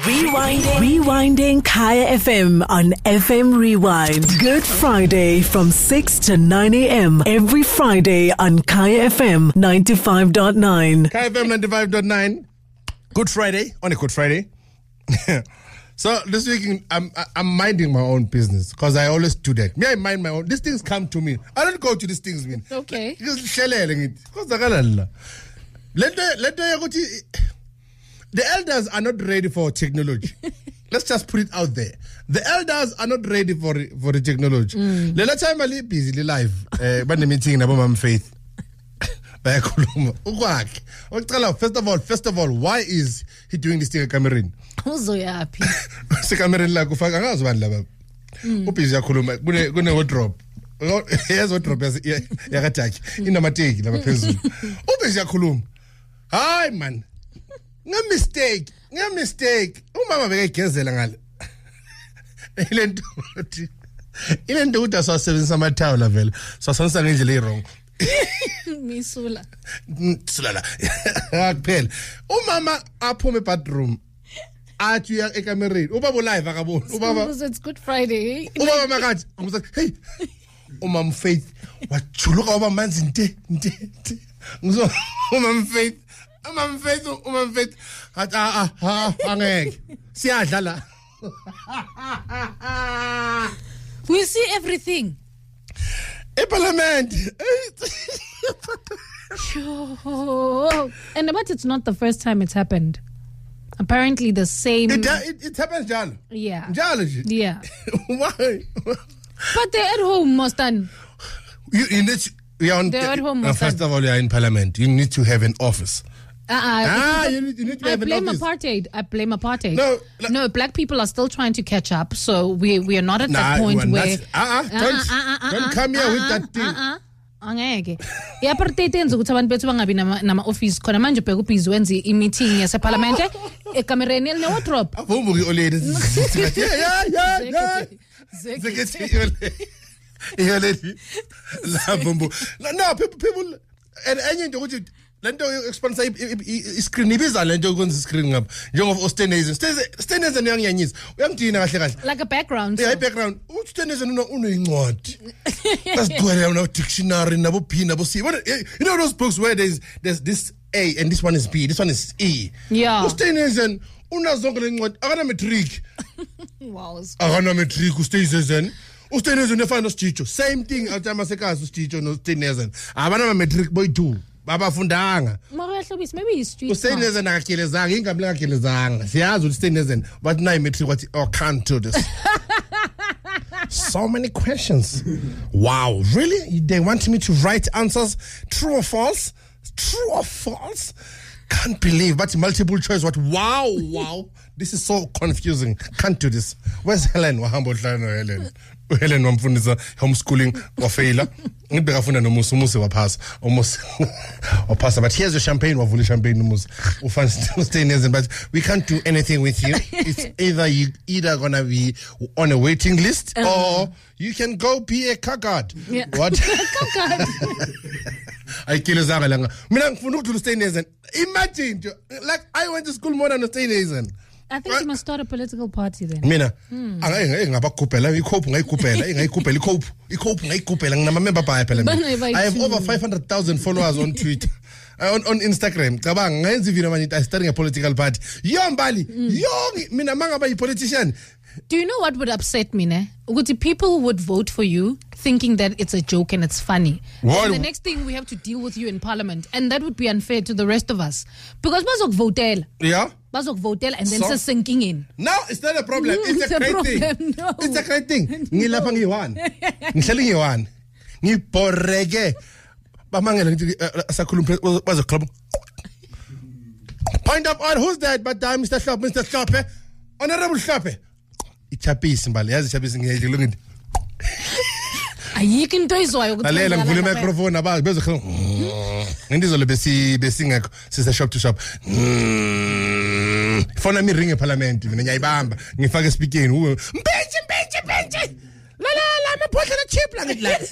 Rewinding Kaya FM on FM Rewind. Good Friday from 6 to 9 a.m. every Friday on Kaya FM 95.9. Kaya FM 95.9. Good Friday, on a Good Friday. So this week I'm minding my own business because I always do that. Me, I mind my own. These things come to me. I don't go to these things, man. Okay. The elders are not ready for technology. Let's just put it out there. The elders are not ready for the technology. The last time I busy live, when the meeting about my faith. First of all, why is he doing this thing at Cameroon? So happy. Cameroon like ufaka ngazibani laba. Ubhizi yakhuluma kune wardrobe. Yes, wardrobe yakataki. Inamateki laba phezulu. Ubhizi yakhuluma. Hayi man. No mistake. Umama bekegezela ngale. Ile nto uthi asasebenzisa amathawula vele. Sasonsa ngendlela ewrong. Misula. Sulala. Akuphela. Umama aphume bathroom. Athi uya ekamereni. Ubaba live akabona. Ubaba. It's Good Friday. Ubaba makathi. Ngizothi, "Hey. Umama Faith wajuluka oba manzi nte. Ngizo Umama Faith athi angeke. Siyadla la. We see everything. Parliament. Sure. And but it's not the first time it's happened. Apparently the same. It happens, Jal. Yeah. Yeah. Why? But they're at home, Mostan. You need to, they're at home, Mostan. First of all, you are in Parliament. You need to have an office. You need to have an office. I blame apartheid. No, black people are still trying to catch up. So we are not at that point where. Don't come here with that thing. Angeke. Apartheid yenza ukuthi abantu bethu bangabi nama office khona manje bheka ubhizi wenza i-meeting yase parliament ekamereni ne wardrobe. Avumbuki oledi. Yeah. No, people and enye into ukuthi lento sponsor i-screen ibiza lento ukwenza i-screen ngapha njengoba Ostenazen uyangiyanyisa uyangidina kahle like a background. Yeah, background Ostenazen unoyincwadi asigcwele na dictionary nabo P nabo C. You know those books where there's this A and this one is B, this one is E. Yeah. Ostenazen unazonke lencwadi akana matric. Wow. Akana matric Ostenazen efana noSticho. Same thing atama sekazi uSticho noStenazen. Abana ma matric boy too. Baba fundanga. Maybe he's street. Ustenazen akakelezanga ingabula akakelezanga. Siyazi uStenazen but nayi matric wathi can't do this. So many questions. Wow, really? They want me to write answers true or false? True or false? Can't believe, but multiple choice. What? Wow. This is so confusing. Can't do this. Where's Helen? Helen wamfundisa homeschooling wafela. Ngibeka funda nomusa waphasa. Almost waphasa. But here's your champagne. Wavula champagne nomusa. Ufan stay in, but we can't do anything with you. It's either gonna be on a waiting list or you can go be a cagard. Yeah. What? Cagard. Ayikilezanga langa. Mina ngifuna ukuthi uStenazen. Imagine, like I went to school more than Stenazen. I think you must start a political party then. Mina ngabakupela icope ngayikupela nginama member baya phela mina. I have over 500,000 followers on Twitter. On Instagram. Cabanga ngenza video manje I starting a political party. Yombali, mina mangaba politician. Do you know what would upset me, ne? People would vote for you thinking that it's a joke and it's funny. And the next thing we have to deal with you in parliament, and that would be unfair to the rest of us. Because bazok votel. Yeah. Bazok votel and then it's sinking in. No, it's not a problem. It's a great thing. No. It's a great thing. Ngilapha ngiyi-1. Ngihleli ngiyi-1. Ngiboreke. Bamangela ngithi asakhuluma bazokhuluma. Point of order, who's that? But Mr. Hlophe. Honorable Hlophe. Ichapisi mbali yazi ichapisi ngiyayilo ngithi ayikho into izwayo ukuthi lalela ngivula microphone abazi bezokhuluma ngindizolo besingekho sise shop to shop phone mi ring eParliament mina ngiyayibamba ngifaka speaking mpetshi la maphodla na chip la ngithi la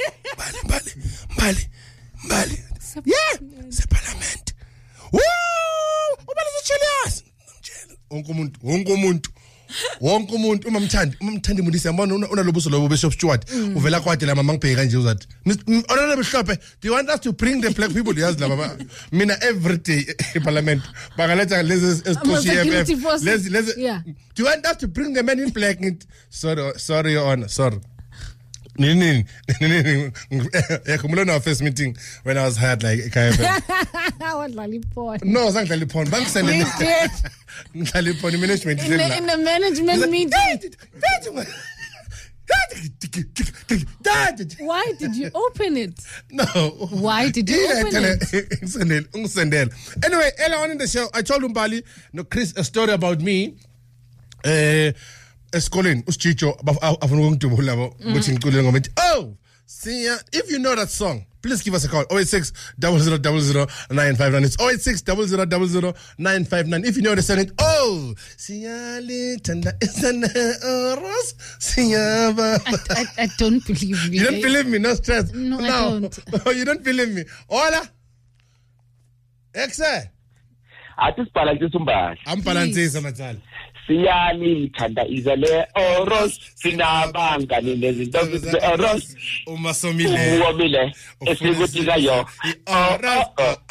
mbali yeah seParliament woo ubalizo Julius ngitshela wonke umuntu umamthandi mundisi yabona unalobuso lobo Bishop Stewart uvela kwade la mama ngibheka kanje uzathi honorable Mhlophe, do you want us to bring the black people yazi la baba mina every day parliament bakaletha lezi esiqoshi EFF lezi do you want us to bring the men in black? Sorry your honor, sorry. Nini yakhumula first meeting when I was hired like KFM. No, ngidlala iphone bangisendele ngidlala iphone management in the management meeting. Why did you open it? No. Why did you open it? Anyway, earlier on in the show, I told Umbali, Chris, a story about me. Eskoleni uSchicho afuna ukungidubula labo ukuthi ngiculele ngoba oh siya, if you know that song, please give us a call 086 00 959. It's 086 00 959 if you know the song. Oh siyali tanda isana oros siyaba. I don't believe you. You don't believe me? No stress. No, I don't. Oh, you don't believe me? Hola Exe atisibhalansisa umbali ambhalansisa matsala siyali thanda izele oros sinabangani nezinto oros umasomile uwomile esikuthika yo oros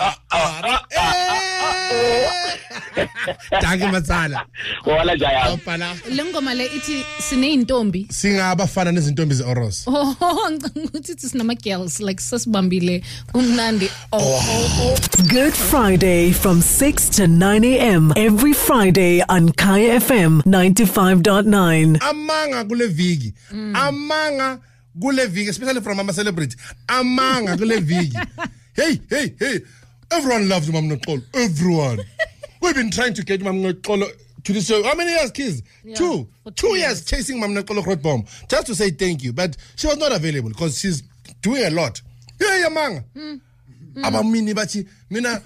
Danke matsala wala jaya opala lengoma le ithi sineintombi singabafana nezintombi ze-oros ukuthi sinama girls like sasibambile umnandi. Good Friday from 6 to 9 a.m. every Friday on Kaya FM 95.9. amanga kule viki especially from ama celebrity amanga kule viki hey everyone loves Mam Noxolo, everyone. We've been trying to get Mam Noxolo to the show. How many years, kids? Yeah, 2 years chasing Mam Noxolo Grootboom just to say thank you, but she was not available because she's doing a lot. Yeah, amanga abamini bathi mina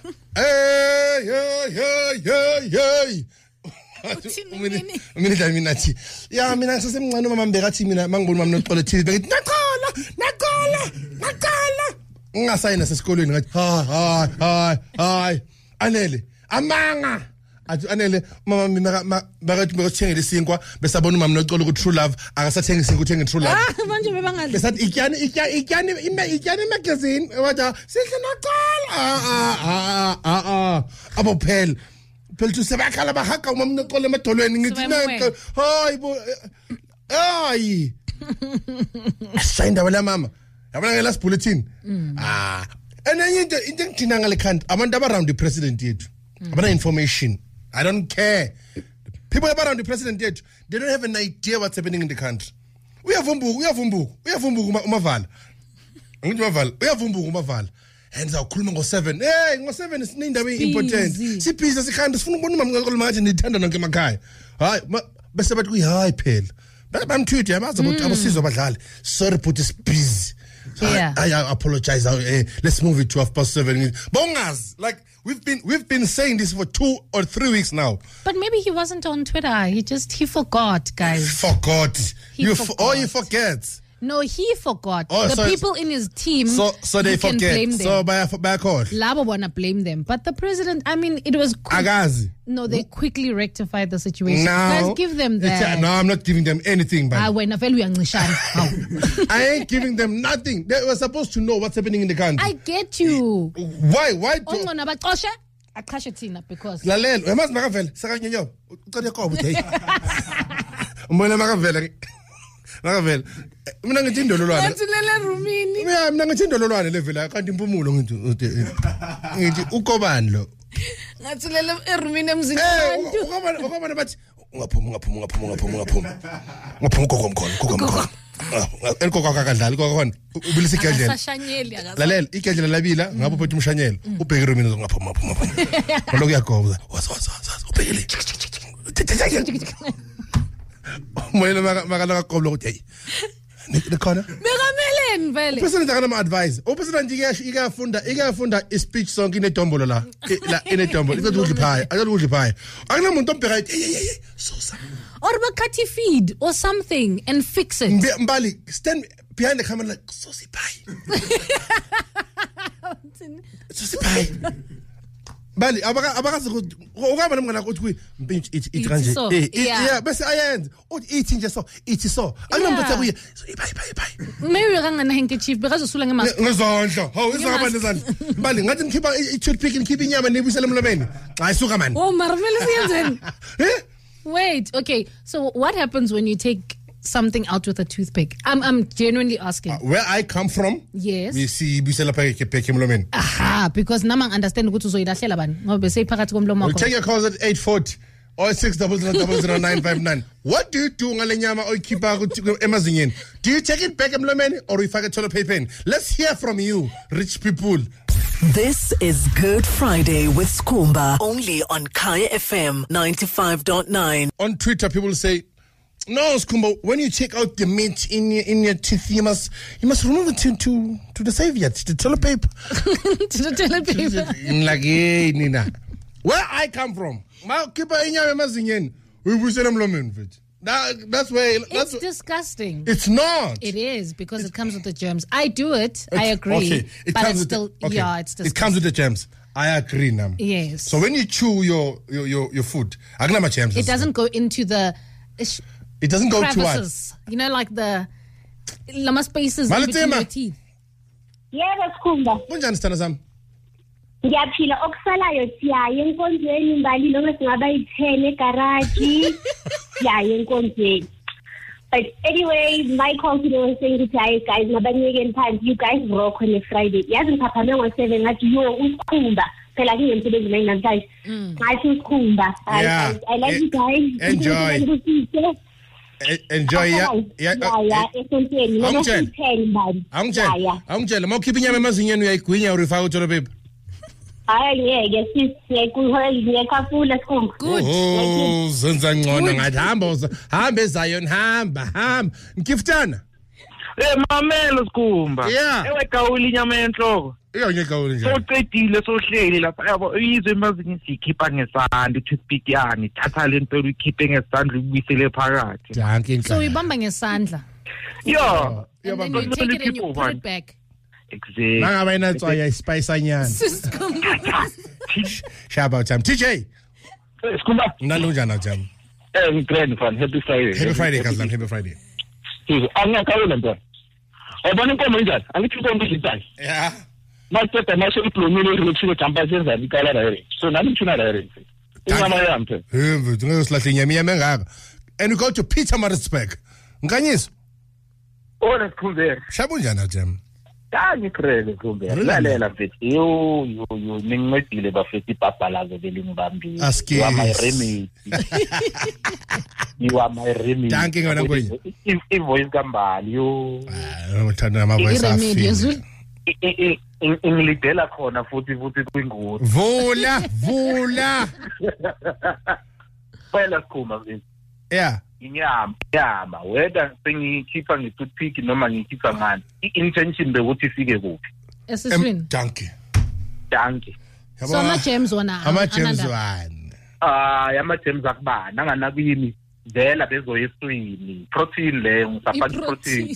hey mina thi ya mina ngisesemncane uma mbeka thi mina mangibona Mam Noxolo TV bengithi naqala ngasayina sesikolweni ngathi hayi anele amanga athi anele mama mina bakathi bekutshengele isinkwa besabona Mam Noxolo ku True Love akasathenga isinkwa uthenga True Love Manje bebangadli besathi ityani magazine wathi sihle naqala abophela phela tu sebakhala bahaka Mam Noxolo emadolweni ngithi hayi sayinda wala mama yabona ngelast bulletin enye into engithina ngale country abantu around the president yethu abana information. I don't care. People around the president yethu, they don't have an idea what's happening in the country. Uyavumbuka umavala and zawukhuluma ngo7 ngo7 sinindaba important sibhiza sikhanda sifuna ukubona Mam Noxolo manje nithanda nonke emakhaya hayi bese bathi kuyihayi phela bamtweet yamazi ukuthi abasizwe abadlali sorry but it's busy. Yeah. I apologize. Let's move it to 7:30. Bongas, like we've been saying this for 2 or 3 weeks now. But maybe he wasn't on Twitter. He forgot, guys. Forgot. He forgets. No, he forgot. Oh, the people in his team. So they can forget. blame them. So by call. Labo wanna blame them, but the president. I mean, it was. Agazi. No, they quickly rectified the situation. Now, Guys, give them that. No, I'm not giving them anything. I ain't giving them nothing. They were supposed to know what's happening in the country. I get you. Why? Because. Lalelo, emas makavela. Sakanyenyo. Uqale kobo hey. Umbona makavela. Makavela. Mina ngithi indololwane. Ngathulele Rumini. Mina ngithi indololwane levela kanti impumulo ngithi ukobani lo. Ngathulele eRumini emzini abantu. Ukobani bathi ungaphuma. Ngaphuma kokomkhona. Enkoko akadlali kokhona. Ubilisa igedlela. Asashanyeli akaza. Lalela igedlela labila ngapho phethe umshanyelo. Ubheke eRumini ngaphuma. Lokho yagoba. Was ubhekile. Moyela makala kakoblo ukuthi hey nikhona bekameleni vele president akana advice president ikafunda ispeech song inedombolo la inedombolo izodudla iphaya akunamuntu ombheka hey sosa or bakhathi feed or something and fix it mbali stand behind the camera like sosi pie Bali abakazi ukaba nomngana ukuthi kuyi mpintshi ithi kanje so, yeah bese ayenze uthi ithi nje so ithi so akunomuntu othe kuye bye maybe akangana handkerchief bekazosula ngemask ngezondlo hawu izaba nezandla Bali ngathi ngikhipha i-toothpick ngikhipha inyama nebuyisela emlomeni hayi suka man oh marvele siyenzeni wait okay so what happens when you take something out with a toothpick? I'm genuinely asking. Where I come from, yes. We see bisela pheke emlomeni. Aha, because namang understand ukuthi uzoyilahlela bani ngoba bese iphakathi komlomo wakho. Take your calls at 840 or 6000959. What do you do ngale nyama oyikhipha emazinyeni? Do you take it back emlomeni or uyifaka toilet paper? Let's hear from you, rich people. This is Good Friday with Skhumba, only on Kaya FM 95.9. On Twitter, people say, no, Skhumba, when you take out the meat in your teeth, you must remove it to the savior, to the toilet paper. To the toilet paper. Like, hey, Nina. Where I come from, that's where it's disgusting. It's not. It is because it comes with the germs. I do it. I agree. Okay. But it's still it's disgusting. It comes with the germs. I agree, Nam. Yes. So when you chew your food, it doesn't go into the. It doesn't go crevices. To what? You know, like the lama spaces in between your teeth. Yeah, that's Skhumba. Kunjani sithanda sami? Ngiyaphila okusalayo siyaye enkonzweni imbali noma singaba yi10 egarage. Siyaye enkonzweni. But anyway, my confidence was saying ukuthi guys nabanike phansi you guys rock on a Friday. Yazi ngiphaphame ngo7 ngathi yo uSkhumba. Phela ngiyemsebenzi mina namhlanje. Ngathi uSkhumba. I like you guys. Enjoy. Enjoy Angitshela mawukhipha inyama emazinyeni uyayigwinya urifaka utoilet paper. Hayi ngeke ngiyakufula Skhumba. Good. Oh zenza ngcono ngathi hamba eZion hamba Ngiftana. Mamelo Skhumba. Ewegawula inyama yenhloko. Ngegawula njalo. Soqedile sohleli lapha yabo izwe emazinye sikhipha ngesandla toothpick yani thatha le nto uyikhiphe ngesandla ubuyisele phakathi. Danke So uyibamba ngesandla. Yeah. And then you take it and you put it back. Exactly. Manga wena tswaya spice anyana. Shaba time. TJ. Skhumba. Nalunjana jam. Grand fan. Happy Friday. Happy Friday Kazlam. Happy Friday. Angiyakawula nto. Ubona inkomo njani? Angithi inkomo izidai. Yeah. Maqeda masho iplomile irilexile jamba senza ikala direct. So nami ngithuna direct. Inyama yami phela. Mfethu ngiyosihlahla inyama engaka. And we go to Pietermaritzburg. Nkanyiso. Ona Skhumba. Shaba njani jam? Ngikrele Skhumba. Lalela mfethu. Yo ningincedile bafethu ibhabhalazo belingibambile. You are my remedy. You are my remedy. Danke ngona kwenye. Ivoice kambali yo. Ngithanda ama voice afile. Ingilidela khona futhi kwingozi. Vula. Phela Skhumba mfethu. Yeah. Inyama whether sengikhipha ngetoothpick noma ngikhipha ngani i-intention bekuthi ifike kuphi esiswini. Danke. So ama-gems wona ama-gems wani ama-gems akubani anganakuyini vela bezoya eswini protein leyo ngisaphatha protein.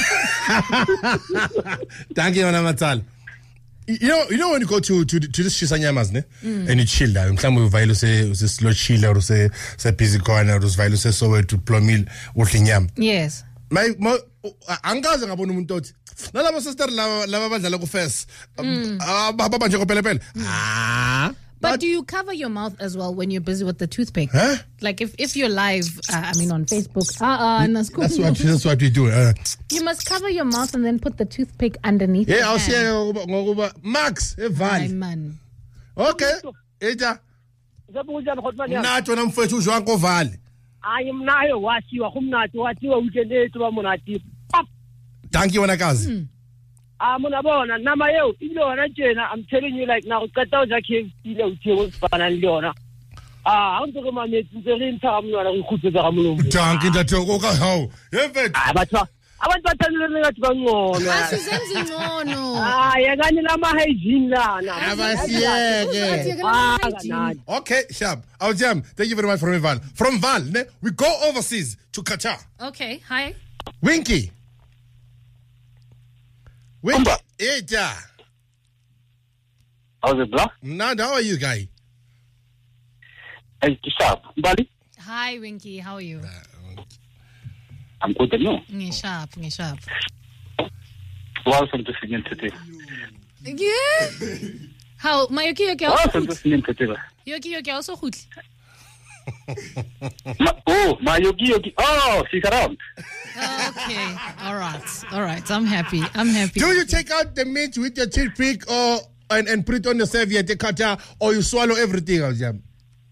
Danke yona Matsala. You know when you go to this Shisanyamas, ne? And you chill there. Mhlawumbe uvayile use slow chiller use busy corner usivayile use so to plomil udlinyama. Yes. Angaze ngabona umuntu othi nalabo sister laba badlala ku first baba nje kophelepele. But do you cover your mouth as well when you're busy with the toothpick? Huh? Like if you're live, on Facebook. That's what we do. You must cover your mouth and then put the toothpick underneath. Yeah, I'll see ngokuba Max evali. Ay man. Okay. Eta. Nathi wena mfethu uzwa nkovali. Hayi mnayo wasiwa kumnathi wathiwa ujenethu bamonati. Thank you wena kazi. Munabona nama yeo ilona njena I'm telling you like now uqeda uzakhe ile uthe usifana lona. Awuzoko mamethi ntsele intaka mntwana ngikhuthuza kamulomo. Thank you ndathokoka hawo. Yemfethu. Abantu bathandile ngathi bangcono. Asizenzi ngcono. Yakani lama hygiene lana. Abasiyeke. Okay, sharp. Jam. Thank you very much from Val. From Val, we go overseas to Qatar. Okay, hi. Winky. Kumba. Eta. How's it, bro? Nanda, how are you, guy? Hey, Sharp. Bali? Hi, Winky. How are you? I'm good, and you? Sharp. Welcome to Singing Today. Yeah. How? Yoki Welcome to Singing Today. Yoki also good. My Yoki. Oh, she's around. Okay. All right. I'm happy. Do you take out the meat with your toothpick and put it on the serviette cutter, or you swallow everything out, Jam?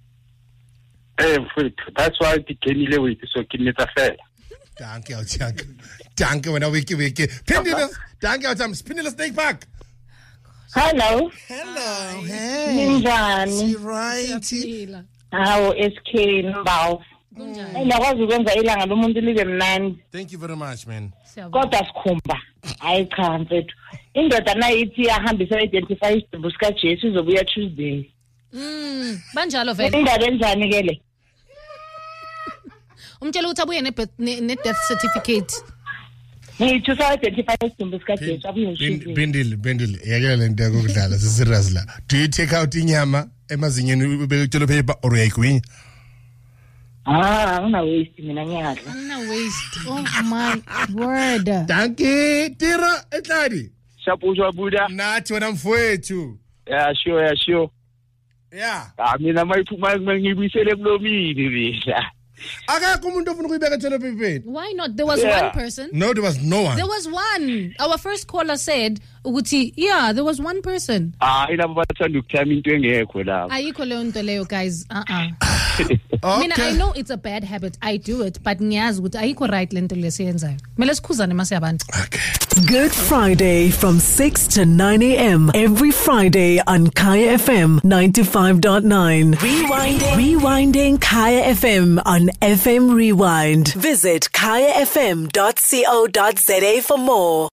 That's why the Kenny with so Kineta fell. Danke, Jack. Danke, when I wiki. Pindilas, danke, I'm spinning the snake back. Hello. Hey. Ninjani. Right. Hawo SK Mbawu. Ngiyakwazi ukwenza ilanga lomuntu libe mnandi. Thank you very much, man. Kodwa sikhumba. Hayi cha mfethu. Indoda nayithi yahambisa identify isidumbu sika Jesu izobuya Tuesday. Banjalo vele. Indaba enjani ke le? Umtshela ukuthi abuye ne death certificate. Ngithi usa-identify isidumbu sika Jesu abuye Tuesday. Bendile. Yakela lento yakudlala siserious la. Do you take out inyama emazinyeni ubekutshela phepha or uyayigwinya? Angina waste mina ngiyadla. Angina waste. Oh my word. Danke, Tira etladi. Shapushwa Buddha. Nathi wena mfowethu. Yeah, sure. Yeah. Mina mayiphuma ngibuyisele emlomini mina. Akakho umuntu ofuna ukuyibeka thelephepeni. Why not? There was one person. No, there was no one. There was one. Our first caller said, ukuthi, yeah, there was one person. Ilabo bathanda ukuthama into engekho lapho. Ayikho leyo nto leyo, guys. Okay. Mina, I know it's a bad habit. I do it, but ngiyazi ukuthi ayikho right lento lesiyenzayo. Mele sikhuzane masiyabantu. Okay. Good Friday from 6 to 9 a.m. every Friday on Kaya FM 95.9. Rewinding Kaya FM on FM Rewind. Visit kayafm.co.za for more.